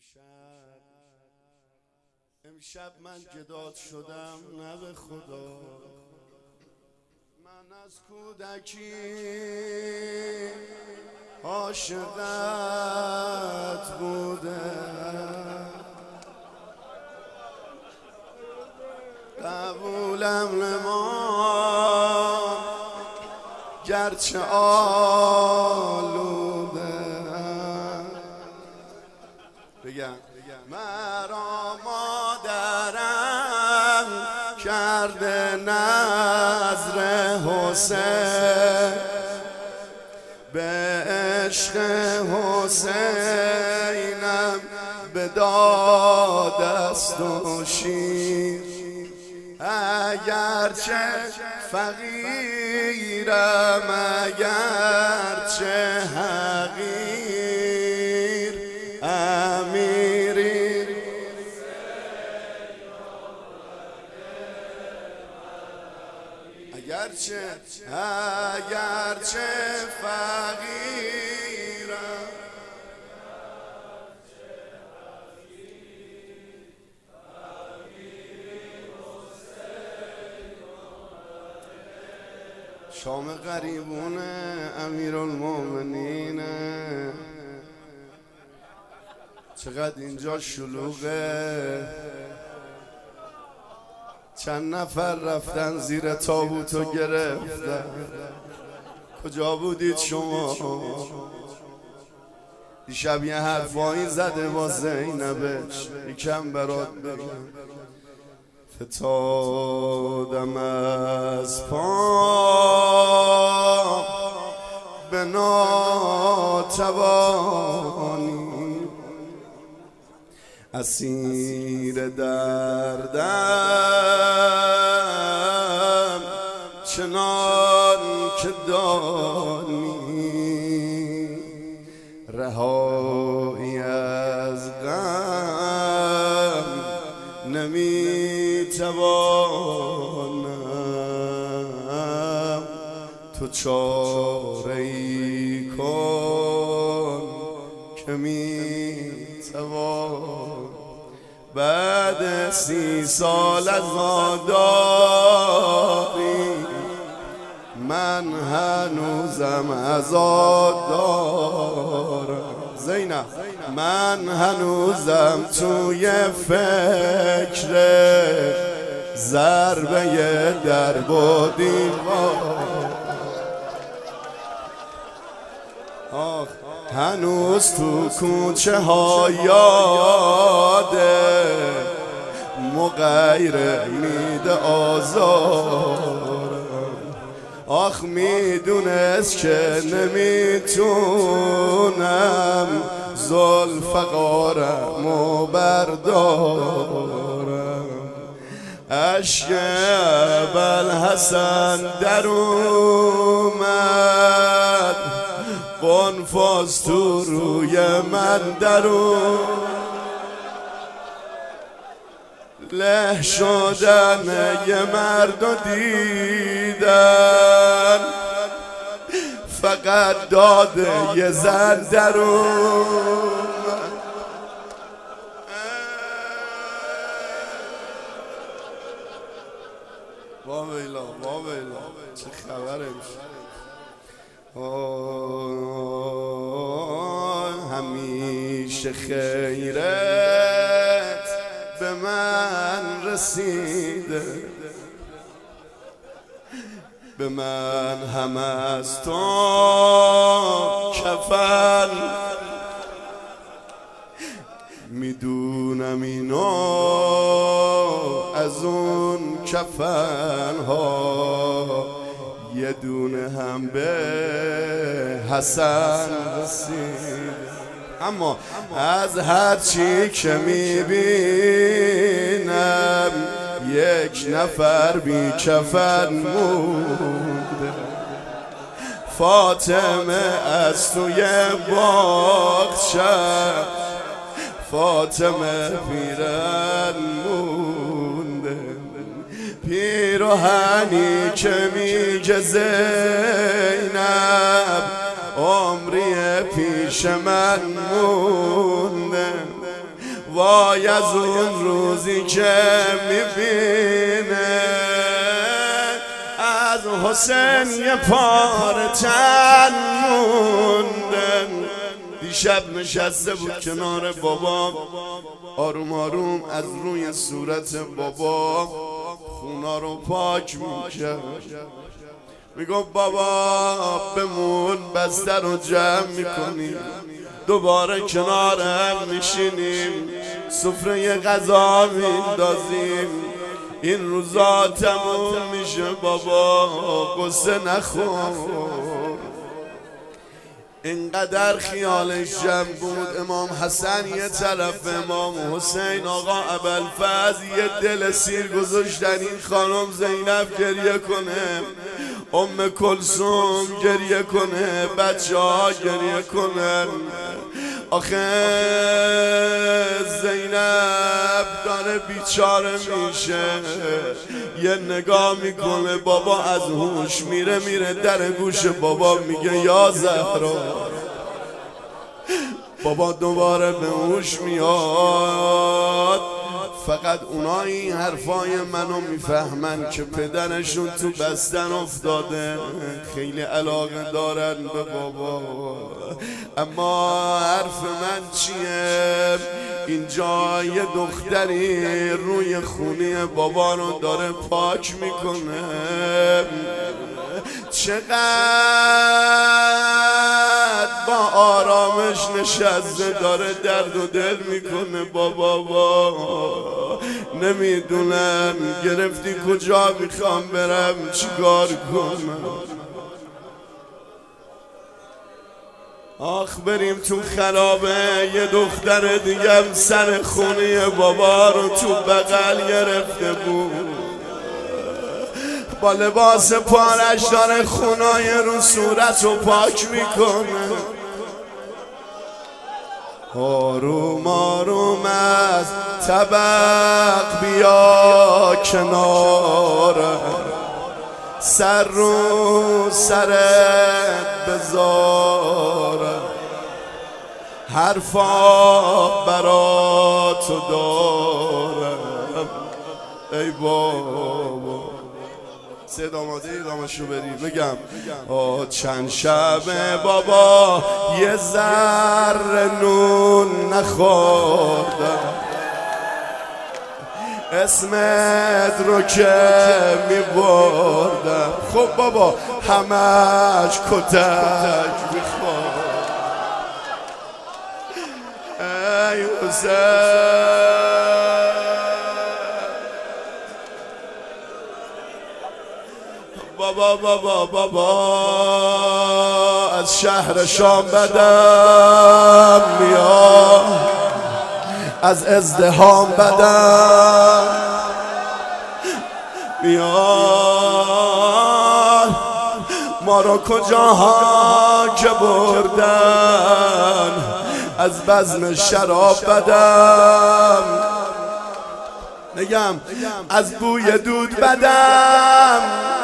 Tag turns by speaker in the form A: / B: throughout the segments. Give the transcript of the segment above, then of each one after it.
A: امشب من جداد شدم نه به خدا. من از کودکی عاشقت بودم، قبولم نما گرچه آلودم. بگم مرا مادرم کرده نذر حسین، به عشق حسینم به داد است و شیر. اگرچه فقیرم اگرچه حقیر، امیری اگرچه فقیرم. شام غریبون امیرالمومنین، چقدر اینجا شلوغه. چند نفر رفتن زیر تابوتو گرفتن. کجا بودید شما؟ دیشب یه حرفایی زده با زینبش، یکم برات بگم. فتادم از پا به ناتوانی، اسیر دردم چنان که دانی. رهایی از غم نمیتوانم، تو چاره ای کن که میتوان. بعد 30 سال از آداری من هنوزم عذاب دارم. زینب من هنوزم توی فکر ضربه درب و دیوار. هنوز تو کوچه ها یاده مغیر میده آزارم. آخ میدونست که نمیتونم ذوالفقارمو بردارم. عشق ابوالحسن در اومد، قنفذ تو روی من در اومد. له شدن یه مرد و دیدن، فقط داده یه زن در اومد. واویلا چه خبره میشه؟ همیشه خیرت به من رسیده، به من هم از تو کفن. میدونم اینو از اون کفن ها یه دونه هم به حسن رسید. اما از هر چی که میبینم یک نفر بی کفن مونده. فاطمه از توی باغچه، فاطمه پیرن مونده. پیراهنی که میگه زینب عمری پیش من مونده. وای از اون روزی که میبینه از حسین یه پاره تن موندن. دیشب نشسته بود کنار بابا، آروم آروم از روی صورت بابا خونا رو پاک میکرد. میگفت بابا بمون، بستر رو جمع میکنیم، دوباره کنارم میشینیم، سفره غذا میندازیم، این روزا تموم میشه بابا، قصه نخور. اینقدر خیالش جمع بود. امام حسن یه طرف، امام حسین آقا ابوالفضل یه دل سیر گذاشتن این خانم زینب گریه کنه، ام کلثوم گریه کنه، بچه ها گریه کنن. آخه زینب داره بیچاره میشه، یه نگاه میکنه بابا از هوش میره در گوش بابا میگه یا زهرا. بابا دوباره به هوش میاد. فقط اونا این حرفای منو میفهمن که پدرشون تو بستن افتاده، خیلی علاقه دارن به بابا. اما حرف من چیه؟ اینجا یه دختری روی خونی بابا رو داره پاک میکنه. چقدر با آرامش نشسته داره درد و دل میکنه بابا. نمیدونم گرفتی کجا میخوام برم چیکار کنم. آخ بریم تو خرابه، یه دختر دیگم سر خونی بابا رو تو بغل گرفته بود، با لباس پارش داره خونای رو صورت رو پاک میکنه. آروم آروم از طبق بیا کنارم، سر رو سرت بذارم، حرفا برا تو دارم. ای بابا سید آماده ای دامشو بریم بگم. چند شب بابا یه ذره نون نخوردم، اسمت رو که میبردم. خب بابا همش کتک میخواد. ای حسین بابا از شهر شام بدم میاد، از ازدحام بدم میاد، ما رو کجاها که بردن، از بزم شراب بدم نگم، از بوی دود بدم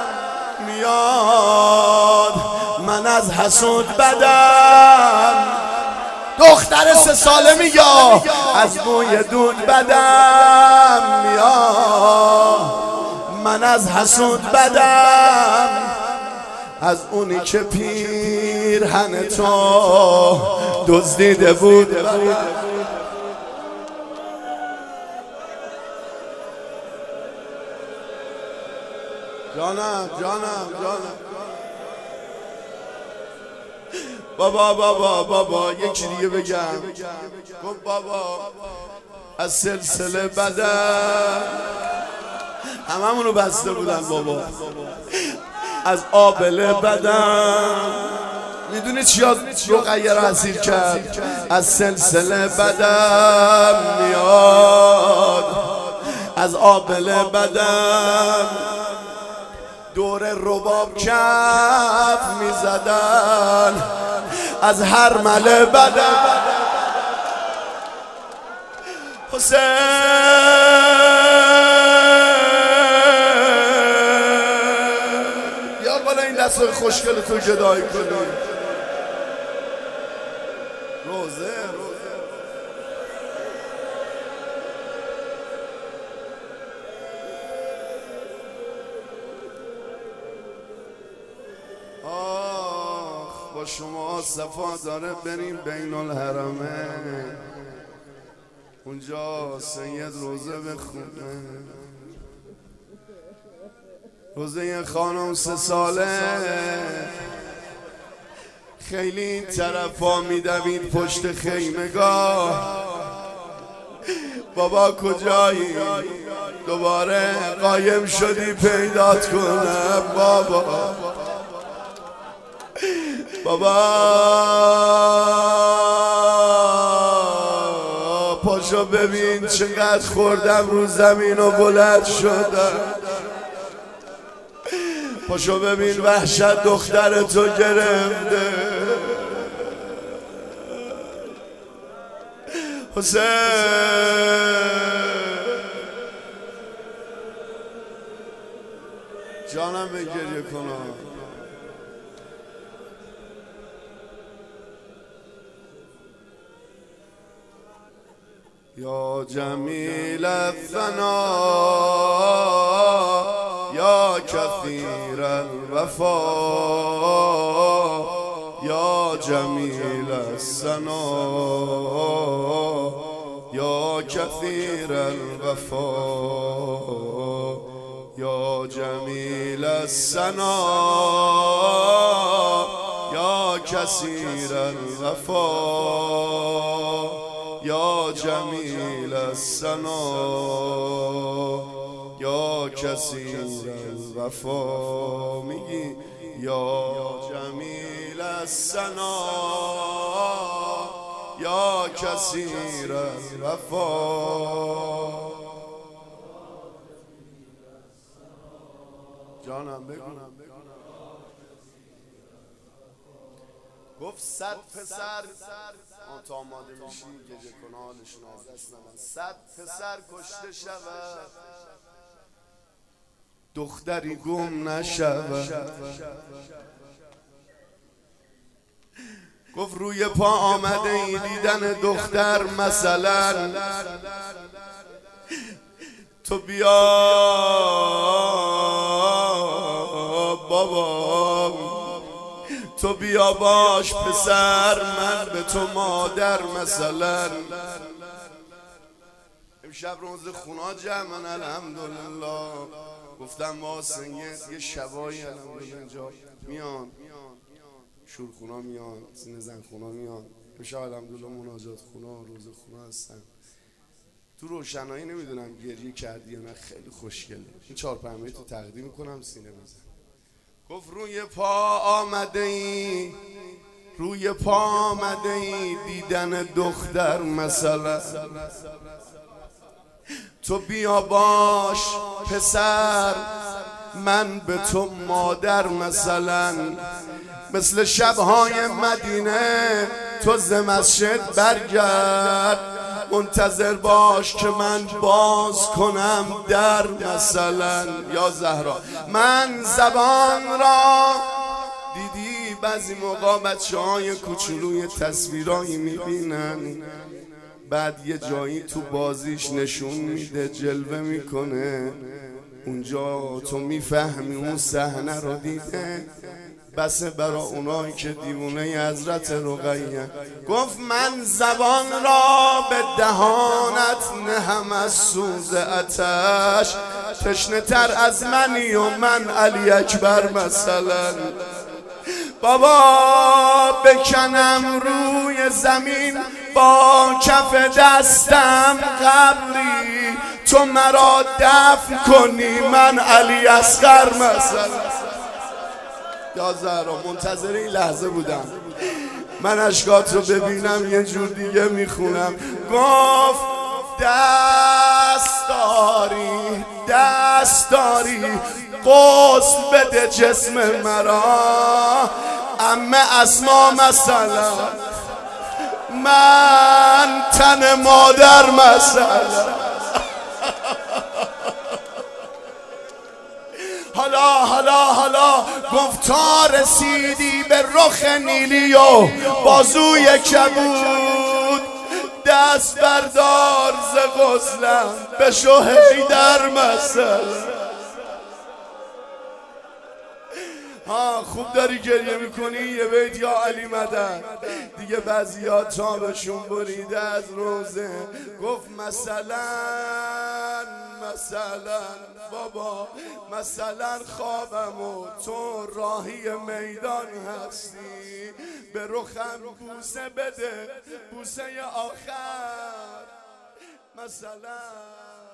A: میاد، من از حسود بدم. دختر 3 ساله میگه از بوی دود بدم میاد، من از حسود بدم، از اونی که پیرهن تو دزدیده بود. جانم بابا یکی دیگه بگم. گفت بابا از سلسله بدم، هممونو بسته بودن بابا، از آبله بدم. میدونی چیا رقیه رو اسیر کرد؟ از سلسله بدم میاد، از آبله بدم، دور رباب کف میزدن، از هر مله بدم. حسین یا بالا این دست خوشگل تو جدایی کنی. روزه با شما صفا داره بریم بین الحرمه، اونجا سید روزه بخونه. روزه یه خانم 3 ساله خیلی این طرف ها میدوید پشت خیمگاه. بابا کجایی؟ دوباره قایم شدی پیدات کنم بابا. بابا پاشو ببین چقدر خوردم رو زمین و بلند شدم. پاشو ببین وحشت دخترتو گرفته. حسین جانم به گریه کنم. یا جمیل الثنا یا کثیر الوفا یا جمیل الثنا یا کثیر الوفا یا جمیل الثنا یا کثیر الوفا یا جمیل الثنا یا کثیر الوفا. میگی یا جمیل الثنا یا کثیر الوفا. جانم بگو. گفت 100 پسر تا آماده میشی گریه کنه حالشون از دست ندن. 100 پسر کشته شود دختری گم نشود. گفت روی پا آمده ای دیدن دختر مثلا تو بیا بابا تو بیا باش پسر من به تو مادر مثلا. امشب روز خونا جمعن الحمدلله. گفتم واسه یه شبایی الحمدلله اینجا میان شورخونا میان سینه زن خونا میان. امشب الحمدلله مناجات خونا روز خونا هستن. تو روشنایی نمیدونم گریه کردی یا نه خیلی خوشگله. این 4-5 تو تقدیم کنم سینه بزن. گفت روی پا آمده ای روی پا آمده ای دیدن دختر مثلا تو بیا باش پسر من به تو مادر مثلا. مثل شبهای مدینه تو ز مسجد برگرد منتظر باش که من باز کنم در مثلا. یا زهرا من زبان را دیدی بعضی موقع بچه‌های کوچولوی تصویرایی میبینن بعد یه جایی تو بازیش نشون میده جلوه میکنه اونجا تو میفهمی اون صحنه رو دیده. بسه برا اونایی که دیوونه حضرت رقیه. گفت من زبان را به دهانت نهم از سوز آتش تشنه تر از منی و من علی اکبر مثلا. بابا بکنم روی زمین با کف دستم قبری تو مرا دفن کنی من علی اصغر مثلا. یا زهرا منتظر این لحظه بودم من اشکات رو ببینم یه جور دیگه میخونم. گفت دست داری غسل بده جسم مرا عمه اسما مثلا من تن مادر مثلا. حالا گفت تا رسیدی به رخ نیلی و بازوی کبود دست بردار ز غسلم بشو حیدر مثلا. ها خوب داری گریه میکنی یه بیت یا علی مدد. دیگه بعضیا تابشون بریده از روزه. گفت مثلا بابا مثلا خوابم و تو راهی میدان هستی، به رخم بوسه بده بوسه آخر مثلا